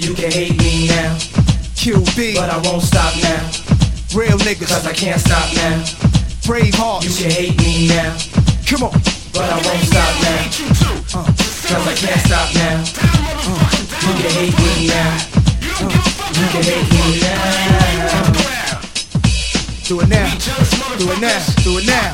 You can hate me now, QB, but I won't stop now. real niggas, Cause I can't stop now. brave hearts. You can hate me now, Come on, but I won't stop now. Cause I can't stop now. You can hate me now. You can hate me now. do it now, do it now, do it now.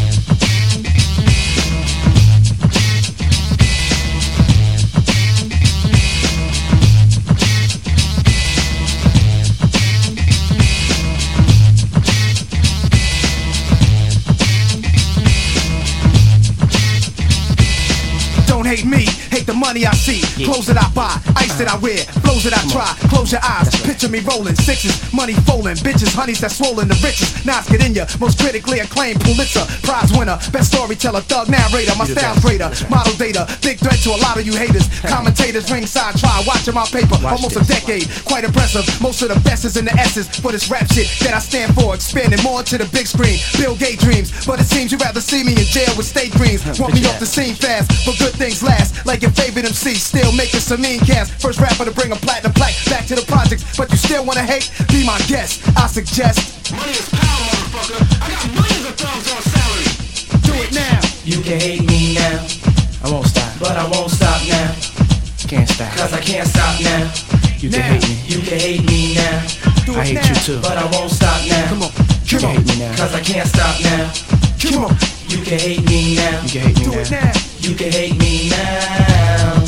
Don't hate me, hate the money I see. Clothes that I buy, ice that I wear, flows that I try. Close your eyes, picture me rolling sixes, money folding, bitches, honeys that swollen, the richest. Knives get in ya, most critically acclaimed Pulitzer Prize winner, best storyteller, thug narrator, my style's greater, model data, big threat to a lot of you haters. Commentators ringside try watching my paper, almost a decade, quite impressive. Most of the best is in the S's for this rap shit that I stand for, expanding more to the big screen. Bill Gates dreams, but it seems you'd rather see me in jail with state dreams. Want me off the scene fast, but good things last. Like your favorite MC, still making some mean cast. First rapper to bring a platinum plaque back to the projects, but you still wanna hate? Be my guest, I suggest. Money is power, motherfucker. I got millions of thumbs on salary. Do it now. You can hate me now, I won't stop, but I won't stop now. can't stop. Cause I can't stop now. You can Now. hate me, You can hate me now, Do it I hate now. you too. but I won't stop now. Come on, You come can on, hate me now, Cause I can't stop now. come on. You can hate me now. you can hate me Do it now. now. You can hate me now.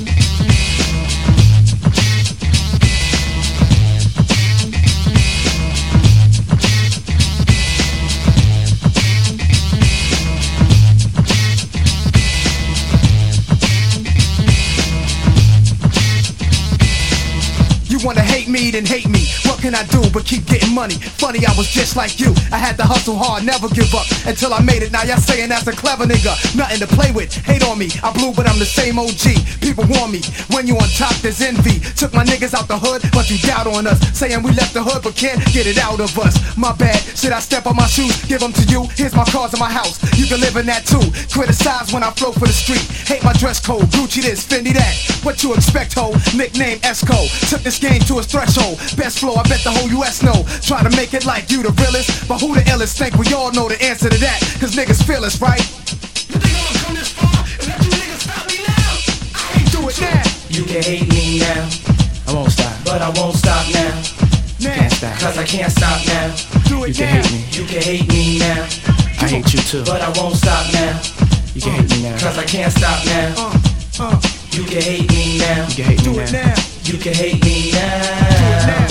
You wanna hate me, then hate me. What can I do but keep getting money? Funny, I was just like you. I had to hustle hard, never give up until I made it. Now y'all saying that's a clever nigga. Nothing to play with. Hate on me. I blew, but I'm the same OG. People warn me. When you on top, there's envy. Took my niggas out the hood, but you doubt on us. Saying we left the hood, but can't get it out of us. My bad. Should I step on my shoes? Give them to you. Here's my cars in my house. You can live in that too. Criticize when I flow for the street. Hate my dress code. Gucci this, Fendi that. What you expect, ho? Nickname Esco. Took this game to its threshold. Best flow, I bet the whole US know. Try to make it like you the realest, but who the illest? Think we all know the answer to that. Cause niggas feel us, right? You think I'ma come this far and let you niggas stop me now? I ain't Do it now. You can hate me now, I won't stop, but I won't stop now. Now. can't stop. Cause I can't stop now. Do it You can now. hate me, You can hate me now, I hate you too. but I won't stop now. You can hate me now, Cause I can't stop now. You can hate me now. you can hate Do me it now. now. You can hate me Do it now. now.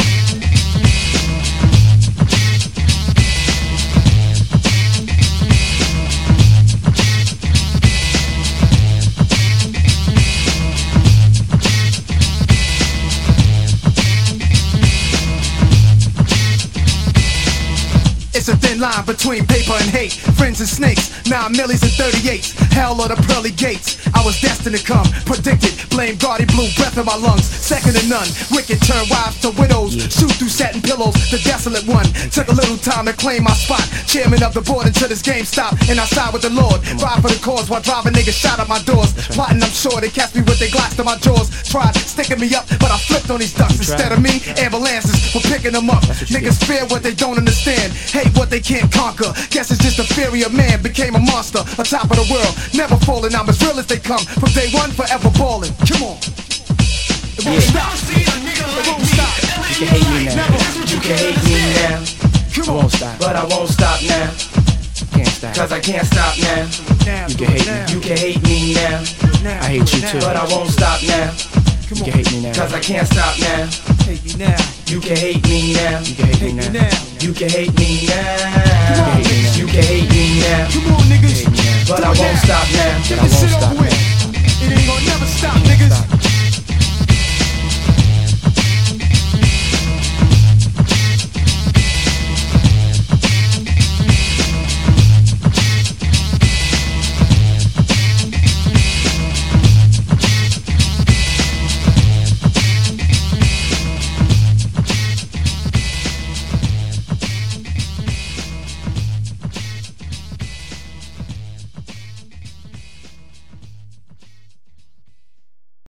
It's a thin line between paper and hate. Friends and snakes, 9 millies and 38s. Hell or the pearly gates. I was destined to come, predicted. Blame God, he blew breath in my lungs. Second to none. Wicked turn wives to widows. Shoot through satin pillows, the desolate one. Took a little time to claim my spot. Chairman of the board until this game stopped. And I side with the Lord. Ride for the cause while driving niggas shot at my doors. Plotting, I'm sure they catch me with their glocks to my jaws. Tried sticking me up, but I flipped on these ducks. Instead of me, ambulances were picking them up. what you Niggas fear what they don't understand. Hate what they can't conquer. Guess it's just a theory of man became a monster, on top of the world. Never falling, I'm as real as they come. From day one, forever balling. Come on. It won't stop. see a nigga It like won't me. stop. You can hate me now, Never. You can hate me now, Come I on. won't stop, but I won't stop now. can't stop. Cause I can't stop now. Now, You do can it hate me. now. You can hate me now, Now, I hate do you it too. now. but I won't stop now. Come You on. can hate me now, Cause I can't stop now. Hate me now. You can hate me now. you can hate me Hate me now. now. You can hate me Come now. on, niggas. You can hate me now, Come on, niggas. Hate me now. but Do I it won't now. stop now. Get But I this won't shit stop over with. It ain't gonna never stop, niggas.